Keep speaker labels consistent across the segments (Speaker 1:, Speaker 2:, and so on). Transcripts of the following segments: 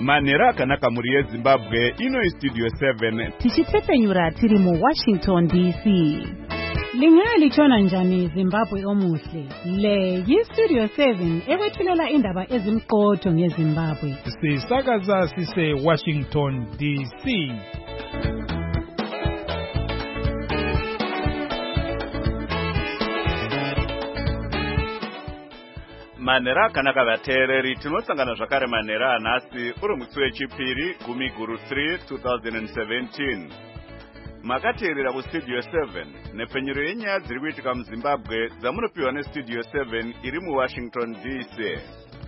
Speaker 1: Manera akanaka muri yeZimbabwe ino Studio 7
Speaker 2: tichitsepenyura tiri mu Washington DC. Lingali chona njani Zimbabwe omuhle. Le yi-Studio 7 ekwethulela indaba ezimqotho ngeZimbabwe.
Speaker 3: Sisakaza sise Washington DC.
Speaker 1: Manera akanaka vateereri tinosangana zvakare manera anhasi uri musi wechipiri gumiguru 3 2017. Makateerera kuStudio 7 nepfenyuro yenyaya dziri kuitika muZimbabwe dzamunopiwa neStudio 7 iri muWashington DC.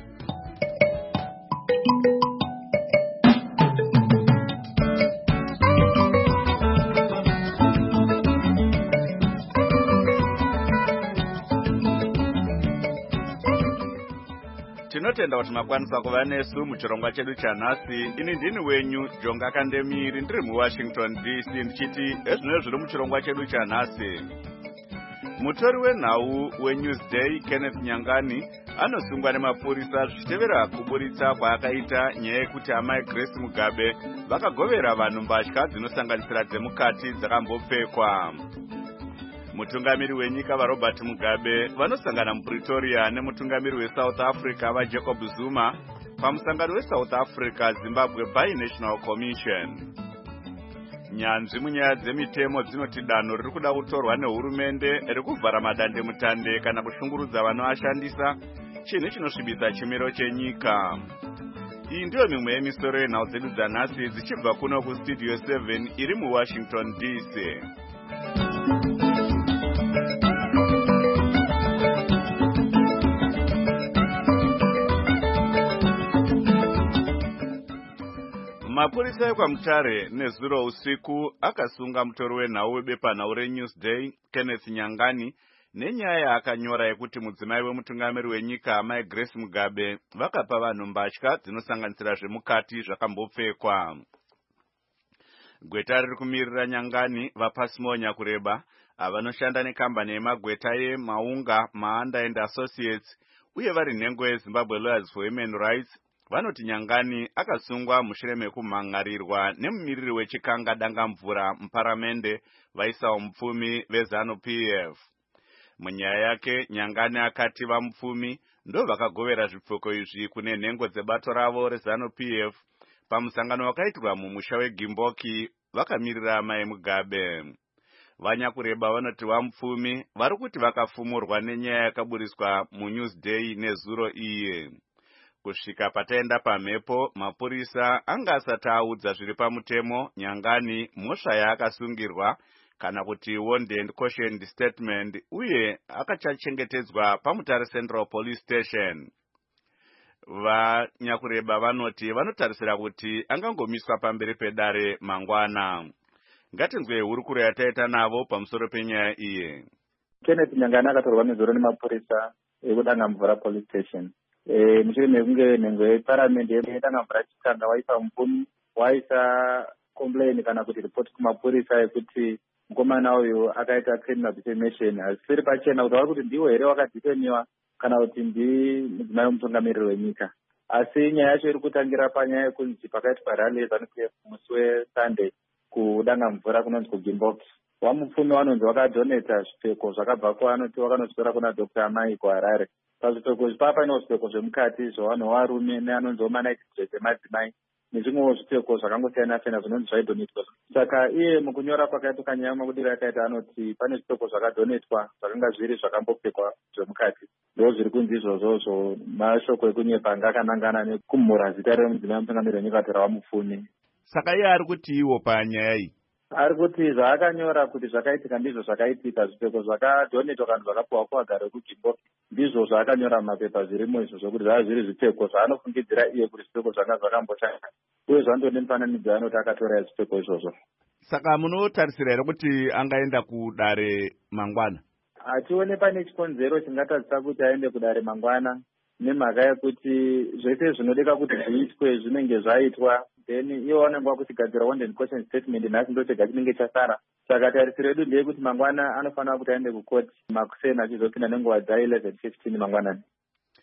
Speaker 1: Tinotenda kuti makwanisa kuva nesu muchirongwa chedu chanhasi. Ini ndini wenyu Jonga Kandemiri ndiri muWashington DC ndichiti ezvino zviri muchirongwa chedu chanhasi. Mutori wenhau weNewsday Kenneth Nyangani anosungwa nemapurisa zvichitevera kuburitsa kwaakaita nyaya yekuti amai Grace Mugabe vakagovera vanhu mbatya dzinosanganisira dzemukati dzakambopfekwa. Mutungamiri wenyika vaRobert Mugabe vanosangana muPretoria nemutungamiri weSouth Africa vaJacob Zuma pamusangano weSouth Africa Zimbabwe Bi-National Commission. Nyanzvi munyaya dzemitemo dzinoti danho riri kuda kutorwa nehurumende rekuvhara madandemutande kana kushungurudza vanoashandisa chinhu chinosvibisa chimiro chenyika. Iyi ndiyo mimwe yemisoro yenhau dzedu dzanhasi dzichibva kuno kuStudio 7 iri muWashington DC. Mapurisa ekwaMutare nezuro usiku akasunga mutori wenhau webepanhau reNewsday Kenneth Nyangani nenyaya yaakanyora yekuti mudzimai wemutungamiri wenyika amai Grace Mugabe vakapa vanhu mbatya dzinosanganisira zvemukati zvakambopfekwa. Gweta riri kumirira Nyangani vaPasimo Nyakureba avanoshanda nekambani yemagweta yeMaunga Maanda and Associates uye vari nhengo yeZimbabwe Lawyers for Human Rights vanoti Nyangani akasungwa mushure mekumhangarirwa nemumiriri wechikanga dangamvura muparamende vaisa mupfumi veZANU-PF. Munyaya yake Nyangani akati vamupfumi ndo vakagovera zvipfeko izvi kune nhengo dzebato ravo reZANU-PF pamusangano wakaitirwa mumusha weGimboki vakamirira amai Mugabe. Vanyakureba vanoti vamupfumi vari kuti vakafumurwa nenyaya yakaburiswa muNewsday nezuro iye. Kusvika pataenda pamhepo, mapurisa anga asati audza zviri pamutemo Nyangani mhosva yaakasungirwa kana kuti warned and cautioned statement uye akachachengetedzwa paMutare Central Police Station. Vanyakureba vanoti vanotarisira kuti angangomiswa pamberi pedare mangwana. Ngatinzwe hurukuro yataita navo pamusoro penyaya iye.
Speaker 4: Kenneth Nyangani akatorwa nezuro nemapurisa ekudangamvura Police Station. Mushure mekunge nhengo yeparamende yedangamvura chikanga waipa mupfumi waisa complain kana kuti report kumapurisa yekuti mukomana uyu akaita criminal defamation. Asiri pachena kuti kuti ndiwo here wakadhifemiwa kana kuti mudzimai wemutungamiriri wenyika. Asi nyaya yacho iri kutangira panyaya yekunzi pakaitwa rally yeZANU-PF musi weSunday kudangamvura kunonzi kuGimboki. Wamupfumi wanonzi wakadoneta zvipfeko zvakabva kuvanoti wakanoswera kuna Dr. Amai kuHarare. Pazvipfeko izvi paino zvipfeko zvemukati zvavanhu varume neanonzi omanaiti dress emadzimai nezvimwewo zvipfeko zvakangosiyana-siyana zvinonzi zvaidonetwa. Saka iye mukunyora kwakaita kanyaya makudiro yakaita anoti pane zvipfeko zvakadonetwa zvakanga zviri zvakambopfekwa zvemukati. Ndo zviri kunzi izvozvo mashoko ekunyepa anga akanangana nekumhura zita remudzimai wemutungamiriri wenyika tora wamupfumi.
Speaker 1: Saka iye ari kuti iwo panyaya iyi
Speaker 4: ari kuti zvaakanyora kuti zvakaitika ndizvo zvakaitika. Zvipfeko zvakadonetwa kana zvakapiwa kuagara wekuGimboki ndizvo zvaakanyora mumapepa zvirimo izvo zvokuti zvava zviri zvipfeko zvaanofungidzira iye kuti zvipfeko zvanga zvakamboshanda uye zvandone mifananidzo yanoti akatora zvipfeko izvozvo.
Speaker 1: Saka munotarisira here kuti angaenda kudare mangwana?
Speaker 4: Atione pane chikonzero chingatadzisa kuti aende kudare mangwana nemhaka yekuti zvese zvinodeka kuti zviitwe zvinenge zvaitwa. Then iwo vanenge vakutigadzira warned and cautioned statement nhasi ndo chega chinenge chasara. Saka tarisiro yedu ndeyekuti mangwana anofanira kuti aende kukoti makuseni achizopinda nenguva dza 11:15 mangwanani.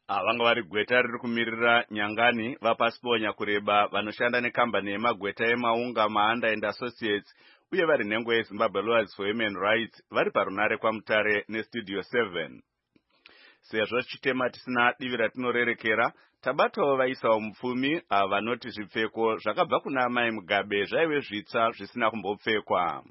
Speaker 1: Vanga vari gweta riri kumirira Nyangani vapasiponya kureba vanoshanda nekambani yemagweta emaunga Maanda and Associates uye vari nhengo yeZimbabwe Lawyers for Human Rights vari parunare kwaMutare neStudio 7. Sezvo chitema tisina divi ratinorerekera, tabatawo vaisawo mupfumi vanoti zvipfeko zvakabva kuna Amai Mugabe zvaive zvitsva zvisina kumbopfekwa.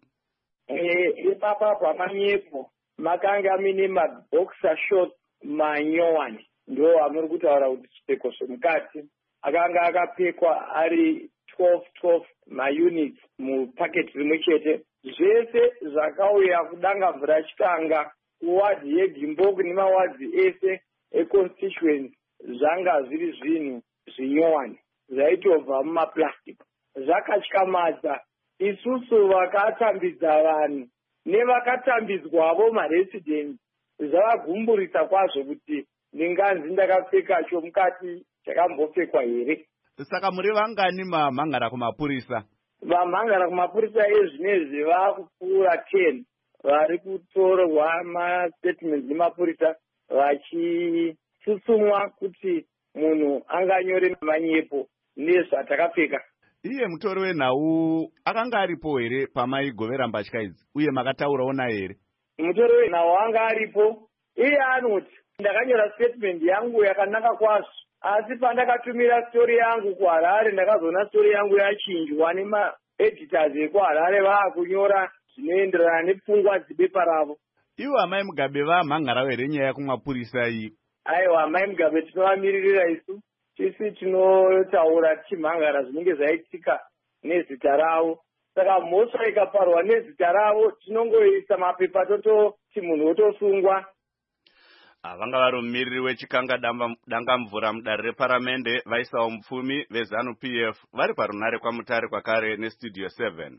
Speaker 5: Ipapa pamanyepo makanga mine maboxer short manyowani ndo amuri kutaura kuti chipfeko zvemukati akanga akapfekwa ari 12 maunits mupaketi rimwe chete. Zvese zvakauya kudanga mvura chikanga kuwadhi yeGimboku nemawadhi ese econstituency zvanga zviri zvinhu zvinyowani zvaitobva mumaplastic. Zvakatyamadza isusu vakatambidza vanhu nevakatambidzwavo maresidents zvavagumburisa kwazvo kuti ndinganzi ndakapfeka chomukati chakambopfekwa here.
Speaker 1: Saka muri vangani mamhangara kumapurisa?
Speaker 5: Vamhangara kumapurisa ezvinezvi vakupfuura 10 vari kutorwa mastatements nemapurisa vachitsutsumwa kuti munhu anganyore manyepo nezvatakapfeka.
Speaker 1: Iye mutori wenhau akanga aripo here pamaigovera mbatya idzi uye makataurawo naye here?
Speaker 5: Mutori wenhau anga aripo. Iye anoti ndakanyora statement yangu yakanaka kwazvo, asi pandakatumira story yangu kuHarare ndakazoona story yangu yachinjwa nemaeditors ekuHarare vaakunyora zvinoenderana nepfungwa dzibepa ravo.
Speaker 1: Ivo Amai Mugabe vamhangarawo here nyaya yakumapurisa iyi?
Speaker 5: Aiwa, Amai Mugabe tinovamiririra isu, tisi tinotaura tichimhangara zvinenge zvaitika nezita ravo. Saka mhosva ikaparwa nezita ravo tinongoisa mapepa tototi munhu otosungwa.
Speaker 1: Vanga vari mumiriri wechikanga dangamvura mudare reparamende vaisawo mupfumi veZanu PF vari parunare kwaMutare kwakare neStudio 7.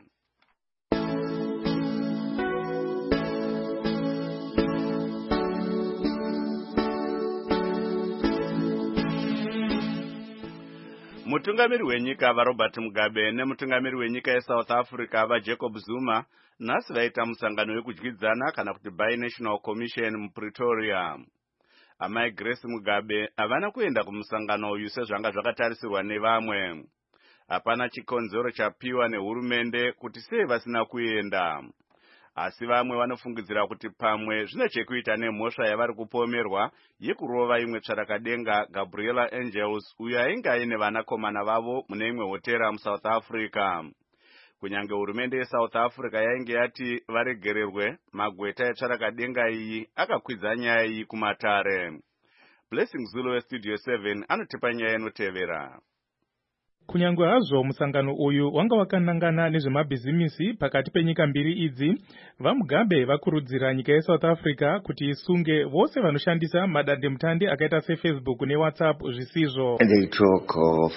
Speaker 1: Mutungamiri wenyika vaRobert Mugabe nemutungamiri wenyika yeSouth Africa vaJacob Zuma nhasi vaita musangano wekudyidzana kana kuti Bi-National Commission muPretoria. Amai Grace Mugabe havana kuenda kumusangano uyu sezvanga zvakatarisirwa nevamwe. Hapana chikonzero chapiwa nehurumende kuti sei vasina kuenda. Asi vamwe vanofungidzira kuti pamwe zvine chekuita nemhosva yavari kupomerwa yekurova imwe tsvarakadenga Gabriela Angels uyo ainge aine vanakomana vavo mune imwe hotera muSouth Africa. Kunyange hurumende yeSouth Africa yainge yati varegererwe, magweta etsvarakadenga iyi akakwidza nyaya iyi kumatare. Blessing Zulu weStudio 7 anotipa nyaya inotevera.
Speaker 3: Kunyange hazvo musangano uyu wanga wakanangana nezvemabhizimisi pakati penyika mbiri idzi, vaMugabe vakurudzira nyika yeSouth Africa kuti isunge vose vanoshandisa madandemutande akaita seFacebook neWhatsApp zvisizvo.
Speaker 6: They talk of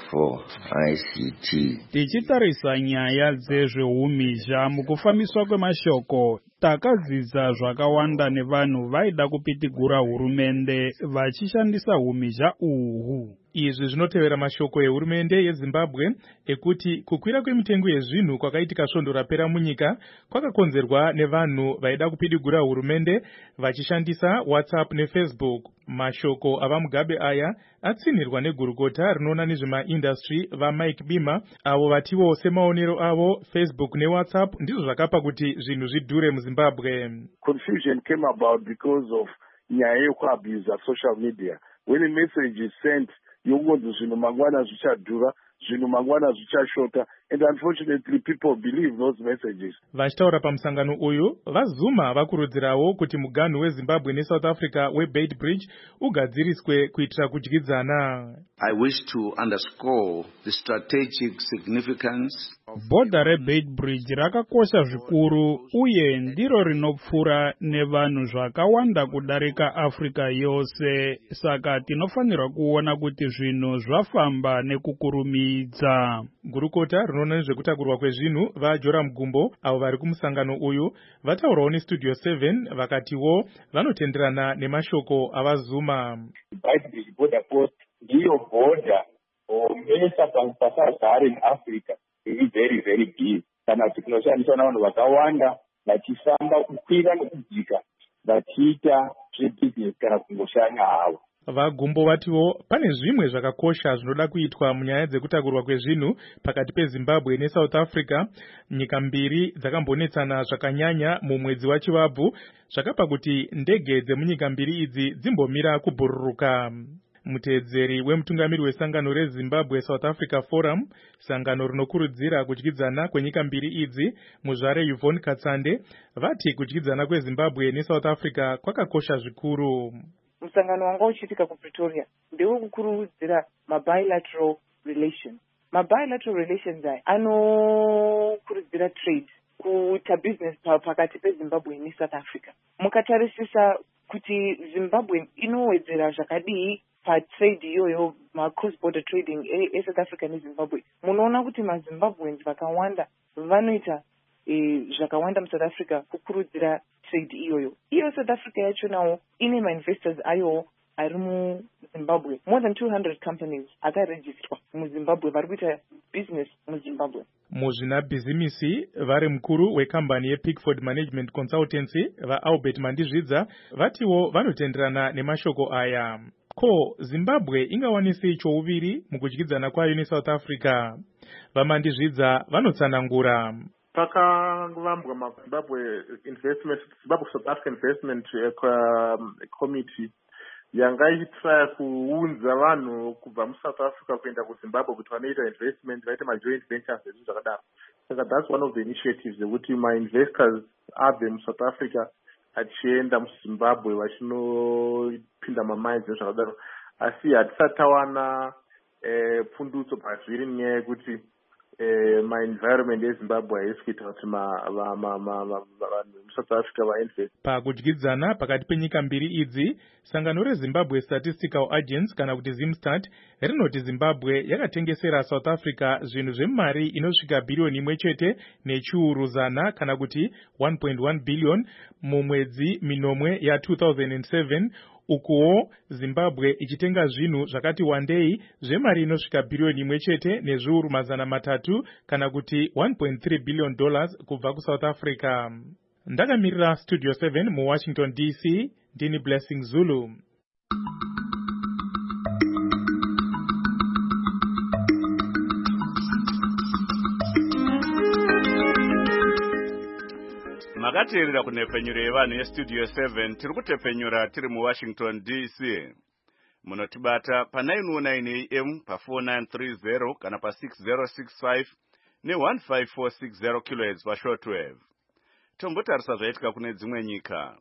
Speaker 6: ICT.
Speaker 7: Tichitarisa nyaya dzezveumhizha mukufambiswa kwemashoko, takadzidza zvakawanda nevanhu vaida kupitigura hurumende vachishandisa umhizha uhu. Izvi zvinotevera mashoko ehurumende yeZimbabwe ekuti kukwira kwemitengo yezvinhu kwakaitika svondo rapera munyika kwakakonzerwa nevanhu vaida kupidigura hurumende vachishandisa WhatsApp neFacebook. Mashoko avaMugabe aya atsinirwa negurukota rinoona nezvemaindustry vaMike Bima avo vatiwo semaonero avo Facebook neWhatsApp ndizvo zvakapa kuti zvinhu zvidhure muZimbabwe.
Speaker 8: Confusion came about because of nyaya yekuabuse social media. When a message is sent, yokunzi zvinhu mangwana zvichadhura, zvinhu mangwana zvichashota, and unfortunately people believe those messages.
Speaker 3: Vachitaura pamusangano uyu, vaZuma vakurudzirawo kuti muganhu weZimbabwe neSouth Africa weBeit Bridge ugadziriswe kuitira kudyidzana.
Speaker 6: I wish to underscore the strategic significance.
Speaker 7: Bhodha reBeit Bridge rakakosha zvikuru uye ndiro rinopfura nevanhu zvakawanda kudarika Africa yose, saka tinofanirwa kuona kuti zvinhu zvafamba nekukurumidza.
Speaker 3: Gurukota rinoona nezvekutakurwa kwezvinhu vaJoram Gumbo avo vari kumusangano uyu vataurawo neStudio 7 vakatiwo vanotenderana nemashoko avaZuma.
Speaker 9: Beit Bridge border post ndiyo bhodha omesa pasazare muAfrica iri very very big, kana kuti kunoshandiswa navanhu vakawanda vachifamba kukwira nekudzika vachiita zvebusiness kana kungoshanya havo.
Speaker 3: Vagumbo vatiwo pane zvimwe zvakakosha zvinoda kuitwa munyaya dzekutakurwa kwezvinhu pakati peZimbabwe neSouth Africa. Nyika mbiri dzakambonetsana zvakanyanya mumwedzi waChivabvu, zvakapa kuti ndege dzemunyika mbiri idzi dzimbomira kubhururuka. Muteedzeri wemutungamiri wesangano reZimbabwe South Africa Forum, sangano rinokurudzira kudyidzana kwenyika mbiri idzi, muzvare Yvonne Katsande, vati kudyidzana kweZimbabwe neSouth Africa kwakakosha zvikuru.
Speaker 10: Musangano wanga uchiitika kuPretoria ndewe kukurudzira mabilateral relations. Mabilateral relations aya anokurudzira trade, kuita business pakati peZimbabwe neSouth Africa. Mukatarisisa kuti Zimbabwe inowedzera zvakadii patrade iyoyo, cross border trading eSouth Africa neZimbabwe, munoona kuti maZimbabweans vakawanda vanoita zvakawanda muSouth Africa kukurudzira trade iyoyo. Iyo South Africa yacho nawo ine ma-investors ayo ari muZimbabwe. More than 200 companies akaregistrwa muZimbabwe vari kuita business muZimbabwe.
Speaker 3: Muzvinabhizimisi vari mukuru wekambani yePickford Management Consultancy vaAlbert Mandizvidza vatiwo vanotenderana nemashoko aya. Ko Zimbabwe ingawanisi chouviri mukudyidzana kwayo neSouth Africa? VaMandizvidza vanotsanangura.
Speaker 11: Pakavambwa maZimbabwe South Africa Investment Committee yanga ichitry kuunza vanhu kubva muSouth Africa kuenda kuZimbabwe kuti vanoita investment, vaite majoint ventures nezvinhu zvakadaro. Saka that's one of the initiatives zekuti ma-investors abve muSouth Africa achienda muZimbabwe vachinopinda mamines nezvakadaro. Asi hatisati tawana pfundutso pazviri nenyaya yekuti ma-environment eZimbabwe haisi kuita kuti vanhu muSouth Africa vainvest.
Speaker 3: Pakudyidzana pakati penyika mbiri idzi, sangano reZimbabwe Statistical Agency kana kuti ZimStat rinoti Zimbabwe yakatengesera South Africa zvinhu zvemari inosvika bhiriyoni 1.4 kana kuti 1.1 billion mumwedzi minomwe ya2007, ukuwo Zimbabwe ichitenga zvinhu zvakati wandei zvemari inosvika bhiriyoni 1.3 kana kuti 1.3 billion dollars kubva kuSouth Africa. Ndakamirira Studio 7 muWashington DC, ndini Blessing Zulu.
Speaker 1: Makateerera kunepfenyuro yevanhu yeStudio 7 tiri kutepfenyura tiri muWashington DC. Munotibata pa919 AM pa4930 kana pa6065 ne15460 kHz pashortwave. Tombotarisa zvaitika kune dzimwe nyika.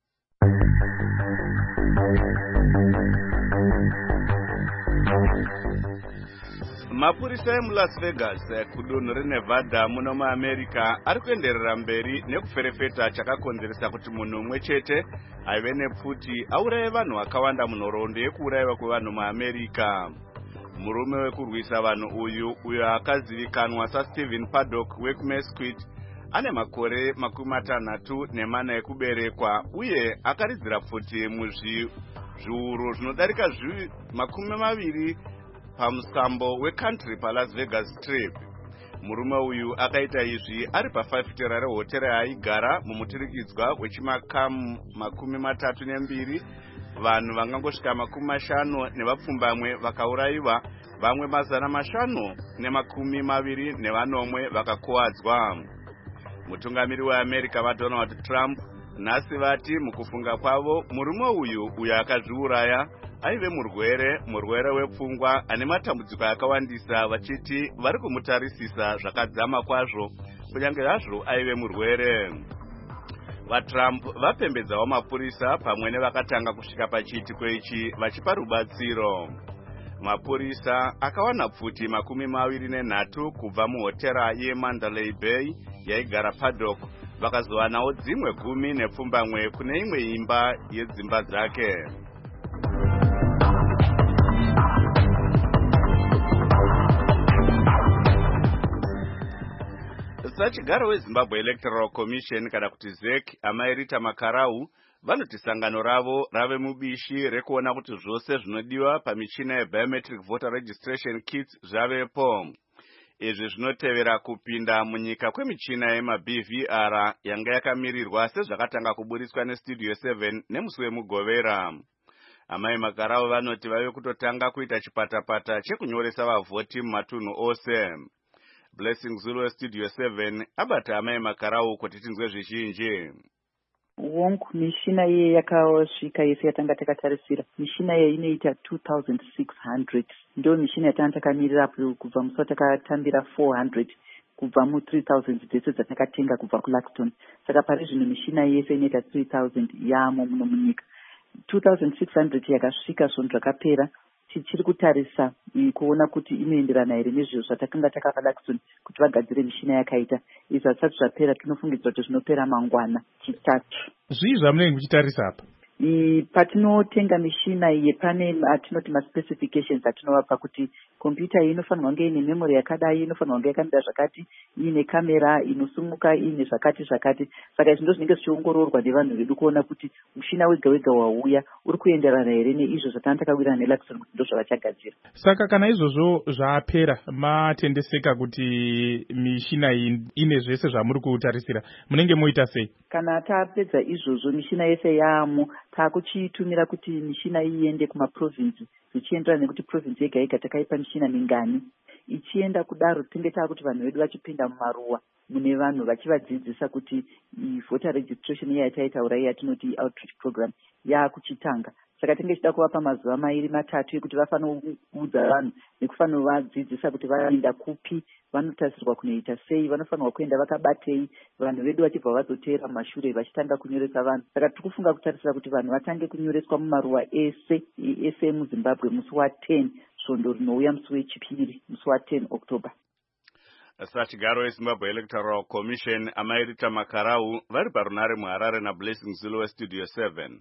Speaker 1: Mapurisa emuLas Vegas kudunhu reNevada muno muAmerica ari kuenderera mberi nekuferefeta chakakonzeresa kuti munhu umwe chete aive nepfuti auraye vanhu vakawanda munhoroondo yekuurayiwa kwevanhu muAmerica. Murume wekurwisa vanhu uyo akazivikanwa saStephen Paddock wekuMesquite ane makore 64 ekuberekwa uye akaridzira pfuti muzviuru zvinodarika 20 pamusambo weCountry paLas Vegas Strip. Murume uyu akaita izvi ari pafafitera rehotera yaaigara mumuturikidzwa wechimakamu 32. Vanhu vangangosvika 50 nevapfumbamwe vakaurayiwa, vamwe 520 vakakuvadzwa. Mutungamiri weAmerica vaDonald Trump nhasi vati mukufunga kwavo murume uyo akazviuraya aive murwere wepfungwa ane matambudziko akawandisa, vachiti vari kumutarisisa zvakadzama kwazvo kunyange hazvo aive murwere. VaTrump vapembedzawo mapurisa pamwe nevakatanga kusvika pachiitiko ichi vachipa rubatsiro. Mapurisa akawana pfuti 23 kubva muhotera yeMandalay Bay yaigara Paddock, vakazowanawo dzimwe 10 nepfumbamwe kune imwe imba yedzimba dzake. Sachigaro weZimbabwe Electoral Commission kana kuti ZEC amairita Makarau vanoti sangano ravo rave mubishi rekuona kuti zvose zvinodiwa pamichina yebiometric voter registration kits zvavepo. Izvi zvinotevera kupinda munyika kwemichina yemaBVR yanga yakamirirwa sezvakatanga kuburiswa neStudio 7 nemusi wemugovera. Amai Makarau vanoti vave kutotanga kuita chipatapata chekunyoresa vavhoti mumatunhu ose. Blessing Zulu Studio 7 abata Amai Makarau kuti tinzwe zvizhinji.
Speaker 12: Wonk mishina ye yakasvika yese yatanga takatarisira. Mishina ye inoita 2600. Ndo mishina yatanga takamirira kubva musi watakatambira 400 kubva mu 3000 dzese dzatakatenga kubva kuLaxton. Saka pari zvino mishina yese inoita 3000 yamo muno munyika. 2600 yakasvika zvonhu zvakapera. Tichiri kutarisa kuona kuti inoenderana here nezviro zvatakanga takapa Laxton kuti vagadzire mishina yakaita. Izvi zvisati zvapera tinofungidzira kuti zvinopera mangwana chitatu.
Speaker 3: Zvii zvamunenge muchitarisa apa?
Speaker 12: Patinotenga mishina iyi pane atinoti maspecifications atinovapa kuti kompyuta iyi inofanirwa kunge ine memory yakadai, inofanirwa kunge yakamira zvakati, ine kamera inosumuka, ine zvakati. Saka izvi ndozvinenge zvichiongororwa nevanhu vedu kuona kuti mushina wega wega wauya uri kuenderana here neizvo zvatanga takawirana neLaxton kuti ndo zvavachagadzira.
Speaker 3: Saka kana izvozvo zvapera matendeseka kuti mishina iyi ine zvese zvamuri kutarisira, munenge moita sei?
Speaker 12: Kana tapedza izvozvo mishina yese yamo takuchitumira kuti mishina iende kumaprovinsi zvichienderana nekuti provinsi yega yega takaipa mishina mingani. Ichienda kudaro tinenge takuti vanhu vedu vachipinda mumaruwa mune vanhu vachivadzidzisa kuti voter registration yataitaura yatinoti outreach program yakuchitanga. Saka tinenge tichida kuvapa mazuva 2-3 ekuti vafanira kuudza vanhu nekufanira vadzidzisa kuti vaenda kupi, vanotarisirwa kunoita sei, vanofanirwa kuenda vakabatei, vanhu vedu vachibva vazoteera mumashure vachitanga kunyoresa vanhu. Saka tiri kufunga kutarisira kuti vanhu vatange kunyoreswa mumaruwa ese muZimbabwe musi wa10 svondo rinouya musi wechipiri musi wa10 October.
Speaker 1: Sachigaro weZimbabwe Electoral Commission Amai Rita Makarau vari parunare muHarare naBlessing Zulu Studio 7.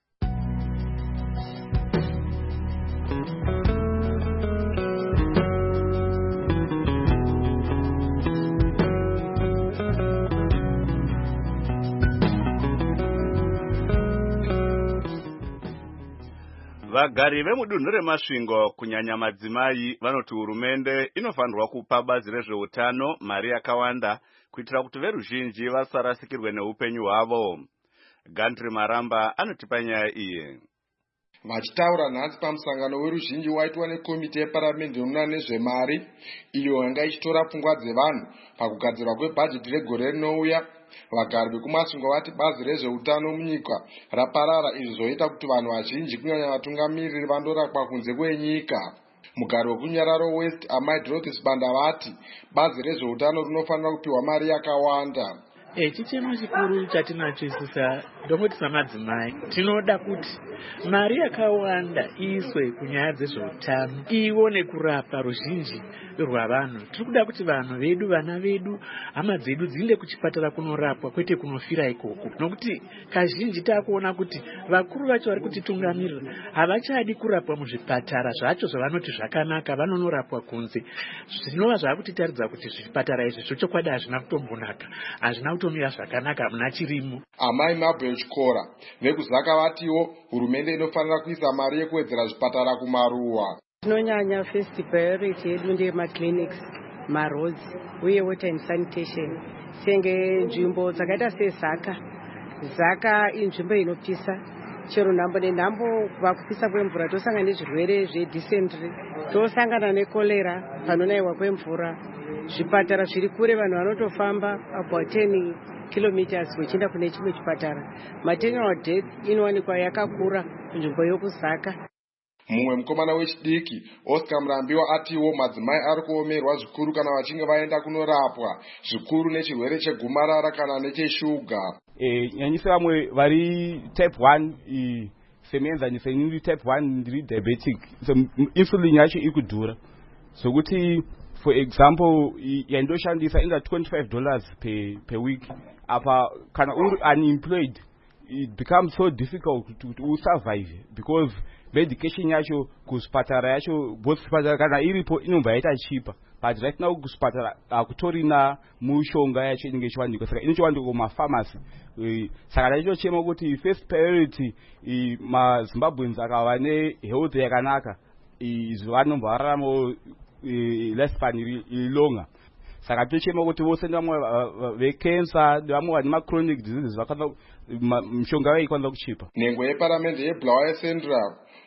Speaker 1: Vagari vemudunhu reMasvingo kunyanya madzimai vanoti hurumende inofanirwa kupa bazi rezveutano mari yakawanda kuitira kuti veruzhinji vasarasikirwe neupenyu hwavo. Gandri Maramba anotipa nyaya iyi.
Speaker 13: Vachitaura nhasi pamusangano weruzhinji waitwa nekomiti yeparamende inoona nezvemari iyo yanga ichitora pfungwa dzevanhu pakugadzirwa kwebhajeti regore rinouya, vagari vekuMasvingo vati bazi rezveutano munyika raparara, izvi zvoita kuti vanhu vazhinji kunyanya vatungamiriri vandorapwa kunze kwenyika. Mugari wekuNyararo West Amai Dorothy Sibanda vati bazi rezveutano rinofanira kupiwa mari yakawanda.
Speaker 14: Chichema chikuru chatinacho isusa ndongoti samadzimai tinoda kuti mari yakawanda iiswe kunyaya dzezveutano ione kurapa ruzhinji rwavanhu. Tiri kuda kuti vanhu vedu, vana vedu, hama dzedu dziende kuchipatara kunorapwa kwete kunofira ikoko, nokuti kazhinji takuona kuti vakuru vacho vari kutitungamirira havachadi kurapwa muzvipatara zvacho zvavanoti zvakanaka, vanonorapwa kunze. Zvinova zvakutitaridza kuti zvipatara izvi zvochokwadi hazvina kutombonaka, hazvina kutomira zvakanaka muna chirimo.
Speaker 13: Amai Mabel Chikora vekuzaka vatiwo hurumende inofanira kuisa mari yekuwedzera zvipatara kumaruwa.
Speaker 15: Tinonyanya first priority yedu ndeyemaclinics, maroads uye water and sanitation. Senge nzvimbo dzakaita seZaka inzvimbo inopisa, chero nhambo nenhambo vakupisa kwemvura tosangana nezvirwere zvedysentery, tosangana nekolera panonaiwa kwemvura. Zvipatara zviri kure vanhu vanotofamba about 10 kilometers vachienda kune chimwe chipatara. Maternal death inowanikwa yakakura nzvimbo yokuZaka.
Speaker 13: Mumwe mukomana wechidiki Oscar Murambiwa atiwo madzimai ari kuomerwa zvikuru kana vachinge vaenda kunorapwa, zvikuru nechirwere chegomarara kana necheshuga.
Speaker 16: Nyanyisa vamwe vari type 1 semeenzanyisa inini type 1 ndiri diabetic, so insulin yacho ikudhura, sokuti for example yandoshandisa inga $25 per week. Apa kana uri unemployed it becomes so difficult to survive because medication yacho kuspatara yacho both spatara kana iripo inobva yaita cheaper, but right now kuspatara akutorina mushonga yacho inenge ichiwanikwa, saka inochiwanikwa kumapharmacy. Saka ndaichochema kuti first priority maZimbabweans akava nehealth yakanaka izvo vanomba vararamo lifespan iri longer. Saka tochema kuti vose ndamwe vecancer ndamwe vane machronic diseases vakanda mishonga yavo ikwanisa kuchipa.
Speaker 13: Nhengo yeparamende yeBulawayo Central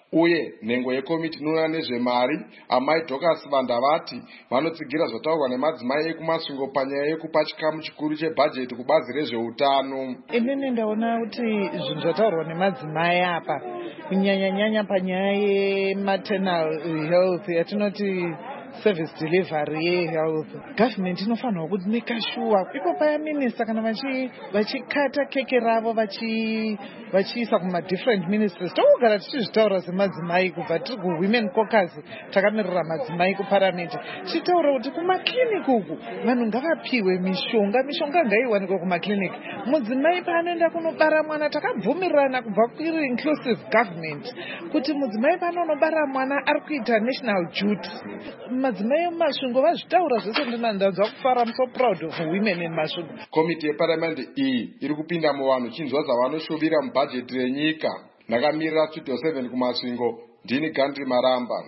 Speaker 13: uye nhengo yekomiti inoona nezvemari amai Dorcas Vandavati vanotsigira zvotaurwa nemadzimai ekumasvingo panyaya yekupa chikamu chikuru chebhajeti kubazi rezveutano.
Speaker 17: Inini ndaona kuti zvinhu zvataurwa nemadzimai apa kunyanya panyaya yematernal health yatinoti service delivery yehealth, government inofanirwa kumeka sure ipo paya minista kana vachikata keke ravo vachiisa kuma different ministries. Togara tichizvitaura semadzimai kubva tiri kuwomen caucus takamirira madzimai kuparliament, tichitaura kuti kumakliniki uku vanhu ngavapiwe mishonga ngaiwanikwe kumakliniki. Mudzimai paanoenda kunobara mwana takabvumirana kubva kuri inclusive government kuti mudzimai paanonobara mwana ari kuita national duty. Madzimai mumasvingo vazvitaura zvese, ndinandanzwa kufara. I'm so proud of women in masvingo.
Speaker 13: Komiti yeparliament iyi iri kupinda muvanhu chinzwa zvavanoshuvira mubhajeti renyika. Ndakamirira Studio 7 kumasvingo, ndini Gandhi Maramba.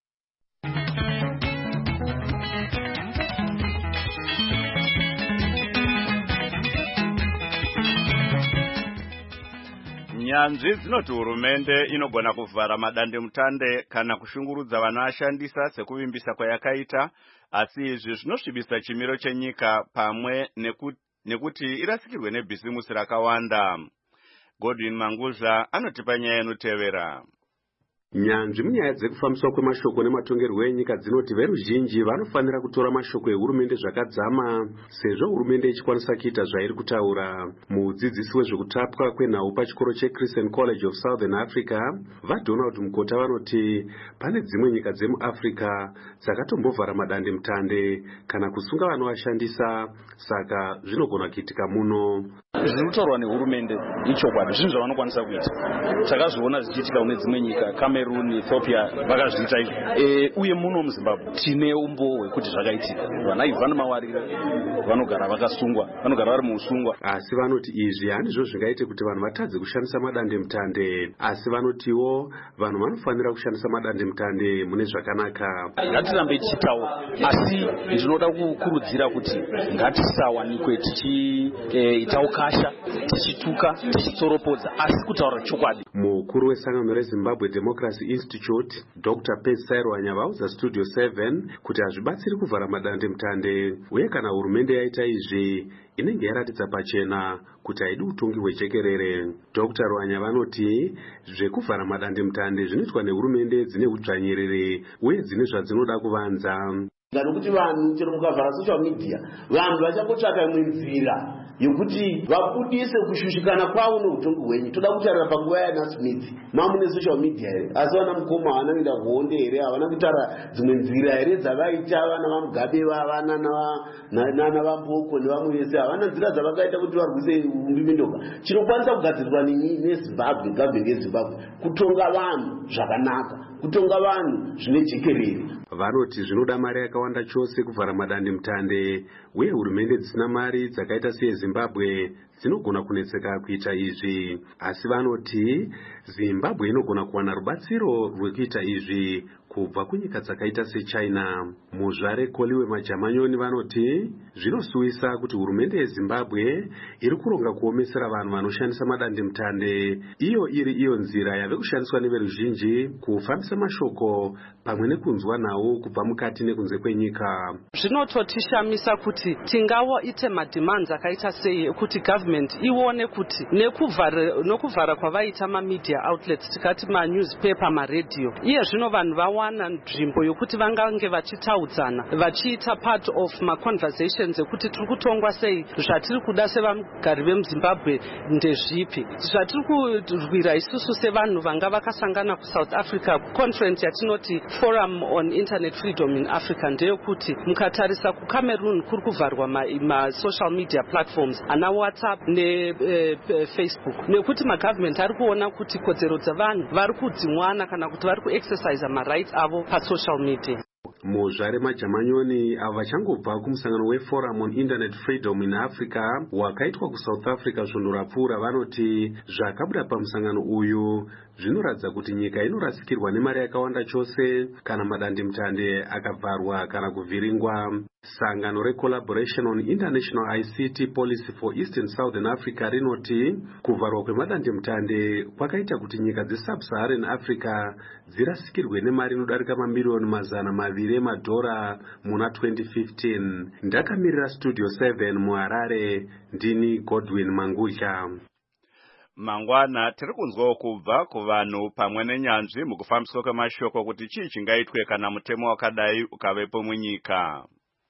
Speaker 1: Nyanzvi dzinoti hurumende inogona kuvhara madandemutande kana kushungurudza vanoashandisa sekuvimbisa kwayakaita, asi izvi zvinosvibisa chimiro chenyika pamwe nekuti irasikirwe nebhisimusi rakawanda. Godwin Manguzha anotipa nyaya inotevera.
Speaker 18: Nyanzvi munyaya dzekufambiswa kwemashoko nematongerwo enyika dzinoti veruzhinji vanofanira kutora mashoko ehurumende zvakadzama, sezvo hurumende ichikwanisa kuita zvairi kutaura. Mudzidzisi wezvekutapwa kwenhau pachikoro cheChristian College of Southern Africa, vaDonald Mukota vanoti pane dzimwe nyika dzemuAfrica dzakatombovhara madandemutande kana kusunga vanovashandisa, saka zvinogona kuitika muno.
Speaker 19: Zvirikutaurwa nehurumende ichokwadi, zvinhu zvavanokwanisa kuita. Takazviona zvichiitika kune dzimwe nyika, Cameroon, Ethiopia vakazviita izvo. Uye muno muZimbabwe tine umbowo hwekuti zvakaitika. Vana Ivan Mawarire vanogara vakasungwa, vanogara vari muusungwa.
Speaker 18: Asi vanoti izvi handizvo zvingaite kuti vanhu vatadze kushandisa madandemutande, asi vanotiwo vanhu vanofanira kushandisa madandemutande mune zvakanaka.
Speaker 19: Ngatirambe tichitaura, asi ndinoda kukurudzira kuti ngatisawanikwe tichiita ukasha, tichituka, tichitsoropodza, asi kutaura chokwadi.
Speaker 18: Mukuru wesangano reZimbabwe Democracy Institute, Dr. Pesaro Anyavaudza Studio 7 kuti hazvibatsiri kuvhara madandemutande, uye kana hurumende yaita izvi inenge yaratidza pachena kuti haidi utongi hwechekerere. Dr. Rwanya vanoti zvekuvhara madandemutande zvinoitwa nehurumende dzine udzvanyiriri uye dzine zvadzinoda kuvanza.
Speaker 20: Nganokuti vanhu chero mukavhara social media, vanhu vachangotsvaka imwe nzira yokuti vabudise kushushikana kwavo neutongi hwenyu. Toda kutarira panguva yana Smith, mamune social media here, asi vana mukoma havana kuenda kuhonde here, havana kutara dzimwe nzira here dzavaita vana vaMugabe vavana nana vaMboko nevamwe vese, havana nzira dzavakaita kuti varwise umbimindoka. Chinokwanisa kugadzirwa neZimbabwe, gavhemende yeZimbabwe, kutonga vanhu zvakanaka, kutonga vanhu zvine jekerere.
Speaker 18: Vanoti zvinoda mari yakawanda chose kuvhara madandemutande, uye hurumende dzisina mari dzakaita seyeZimbabwe dzinogona kunetseka kuita izvi. Asi vanoti Zimbabwe inogona kuwana rubatsiro rwekuita izvi kubva kunyika dzakaita seChina. Muzvare Koliwe Majamanyoni vanoti zvinosuwisa kuti hurumende yeZimbabwe iri kuronga kuomesera vanhu vanoshandisa madandemutande, iyo nzira yave kushandiswa neveruzhinji kufambisa mashoko pamwe nekunzwa nhau kubva mukati nekunze kwenyika.
Speaker 21: Zvinototishamisa kuti tingaite mademands akaita sei kuti government ione kuti nekuvhara kwavaita mamedia outlets, tikati manewspaper, maradio, iye zvino vanhu vawana nzvimbo yokuti vangange vachitaudzana, vachiita part of maconversations ekuti tiri kutongwa sei, zvatiri kuda sevagari vemuZimbabwe ndezvipi, zvatiri kurwira isusu sevanhu vanga vakasangana kuSouth Africa conference yatinoti Forum on Internet Freedom in Africa, ndeyekuti mukatarisa kuCameroon kuri kuvharwa ma-social media platforms ana WhatsApp neFacebook, nekuti magovernment ari kuona kuti kodzero dzavanhu vari kudzimwana kana kuti vari kuexercise marights avo pasocial media.
Speaker 18: Muzvare Majamanyoni ava vachangobva kumusangano weForum on Internet Freedom in Africa wakaitwa kuSouth Africa svondo rapfuura vanoti zvakabuda pamusangano uyu zvinoratidza kuti nyika inorasikirwa nemari yakawanda chose kana madandemutande akabvarwa kana kuvhiringwa. Sangano reCollaboration on International ICT Policy for Eastern Southern Africa rinoti kuvharwa kwemadandemutande kwakaita kuti nyika dzeSub-Saharan Africa dzirasikirwe nemari inodarika mamiliyoni $200 emadhora muna 2015. Ndakamirira Studio 7 muHarare, ndini Godwin Mangusha.
Speaker 1: Mangwana tiri kunzwawo kubva kuvanhu pamwe nenyanzvi mukufambiswa kwemashoko kuti chii chingaitwe kana mutemo wakadai ukavepo munyika.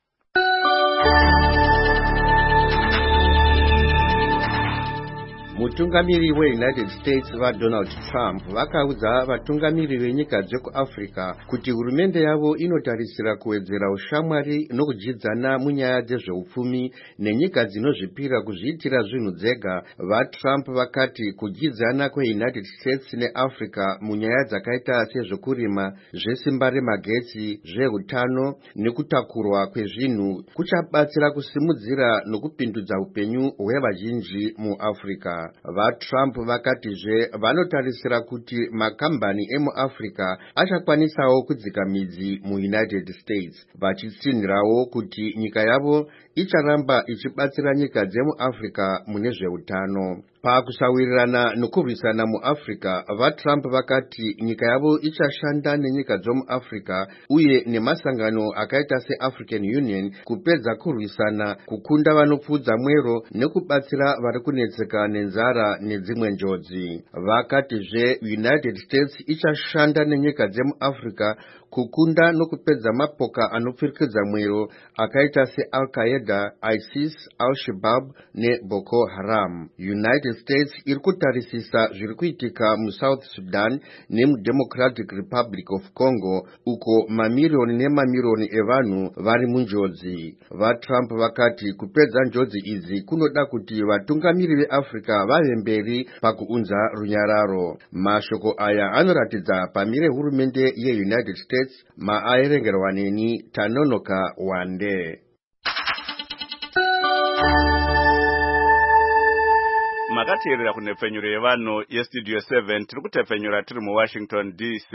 Speaker 2: Mutungamiri weUnited States vaDonald Trump vakaudza vatungamiri venyika dzekuAfrica kuti hurumende yavo inotarisira kuwedzera ushamwari nokudzidzana munyaya dzezveupfumi nenyika dzinozvipira kuzviitira zvinhu dzega. VaTrump vakati kudzidzana kweUnited States neAfrica munyaya dzakaita sezvekurima, zvesimba remagetsi, zveutano nekutakurwa kwezvinhu kuchabatsira kusimudzira nokupindudza upenyu hwevazhinji muAfrica. VaTrump vakatizve vanotarisira kuti makambani emuAfrica achakwanisawo kudzika midzi muUnited States, vachitsinhirawo kuti nyika yavo icharamba ichibatsira nyika dzemuAfrica mune zveutano. Pakusawirirana nokurwisana muAfrica, vaTrump vakati nyika yavo ichashanda nenyika dzomuAfrica uye nemasangano akaita seAfrican Union kupedza kurwisana, kukunda vanopfudza mwero nekubatsira vari kunetseka nenzara nedzimwe njodzi. Vakatizve United States ichashanda nenyika dzemuAfrica kukunda nokupedza mapoka anopfirikidza mwero akaita seAl-Qaeda, ISIS, Al-Shabaab neBoko Haram. United States iri kutarisisa zviri kuitika muSouth Sudan nemuDemocratic Republic of Congo uko mamiriyoni nemamiriyoni evanhu vari munjodzi. VaTrump vakati kupedza njodzi idzi kunoda kuti vatungamiri veAfrica vave mberi pakuunza runyararo. Mashoko aya anoratidza pamire hurumende yeUnited States maaerengerwa neni Tanonoka Wande.
Speaker 1: Makateerera kunepfenyuro yevanhu yeStudio 7 tiri kutepfenyura tiri muWashington DC.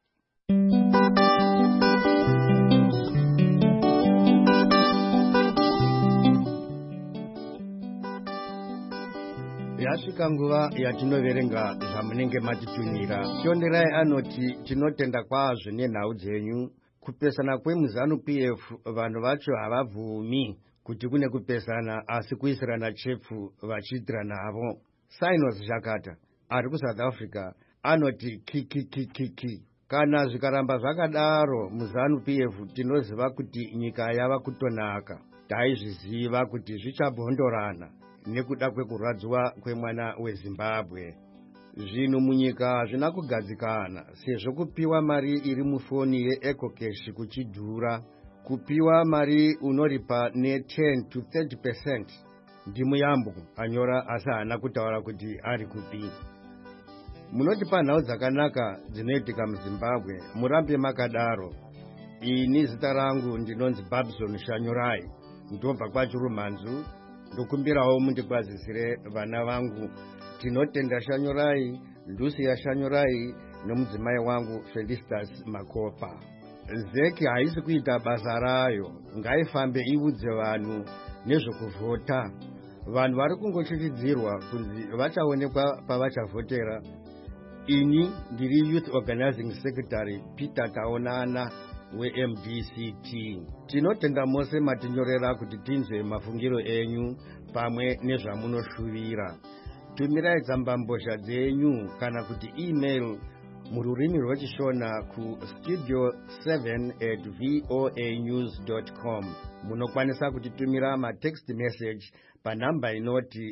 Speaker 2: Yasvika nguva yatinoverenga zvamunenge matitumira. Tionerai anoti tinotenda kwazvo nenhau dzenyu. Kupesana kwemuZanu PF vanhu vacho havabvumi kuti kune kupesana asi kuisirana chepfu vachiitira navo. Sinus Jakata ari kuSouth Africa anoti kikikikiki. Kana zvikaramba zvakadaro muZanu PF tinoziva kuti nyika yava kutonaka. Taizviziva kuti zvichabhondorana nekuda kwekurwadziwa kwemwana weZimbabwe. Zvinhu munyika zvina kugadzikana sezvo kupiwa mari iri mufoni yeEcocash kuchidhura. Kupiwa mari unoripa ne10 to 30%. Ndimuyambo anyora asi haana kutaura kuti ari kupi. Munotipa nhau dzakanaka dzinoitika muZimbabwe, murambe makadaro. Ini zita rangu ndinonzi Babson Shanyorai, ndobva kwaChirumanzu. Ndokumbirawo mundikwazisire vana vangu Tinotenda Shanyorai, Lucia Shanyorai nomudzimai wangu Felicitas Makopa. Zeki haisi kuita basa rayo, ngaifambe iudze vanhu nezvokuvhota. Vanhu vari kungochitidzirwa kunzi vachaonekwa pavachavhotera. Ini ndiri Youth Organizing Secretary Peter Taonana weMDCT. Tinotenda mose matinyorera kuti tinzwe mafungiro enyu pamwe nezvamunoshuvira. Tumirai tsambambozha dzenyu kana kuti email mururimi rwechishona ku studio7@voanews.com. Munokwanisa kutitumira text message panamba inoti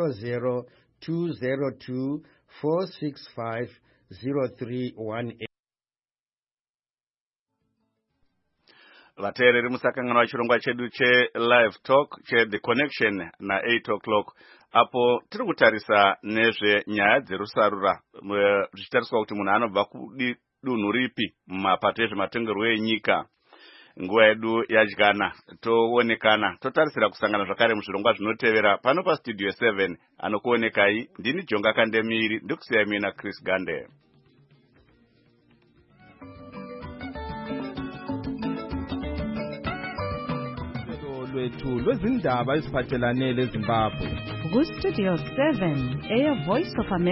Speaker 2: 002-465-0318.
Speaker 1: Vateereri musakangana wachirongwa chedu che-Live Talk che-The Connection na 8 o'clock. Apo tiri kutarisa nezvenyaya dzerusarura zvichitariswa kuti munhu anobva kudunhu ripi mumapato ezvematongerwo enyika. nguva yedu yadyana toonekana totarisira kusangana zvakare muzvirongwa zvinotevera pano pastudio 7 anokuonekai ndini Jonga Kandemiri ndikusiyai mina Chris Gande.
Speaker 4: lwethu lwezindaba eziphathelane leZimbabwe
Speaker 22: kustudio 7 Voice of America.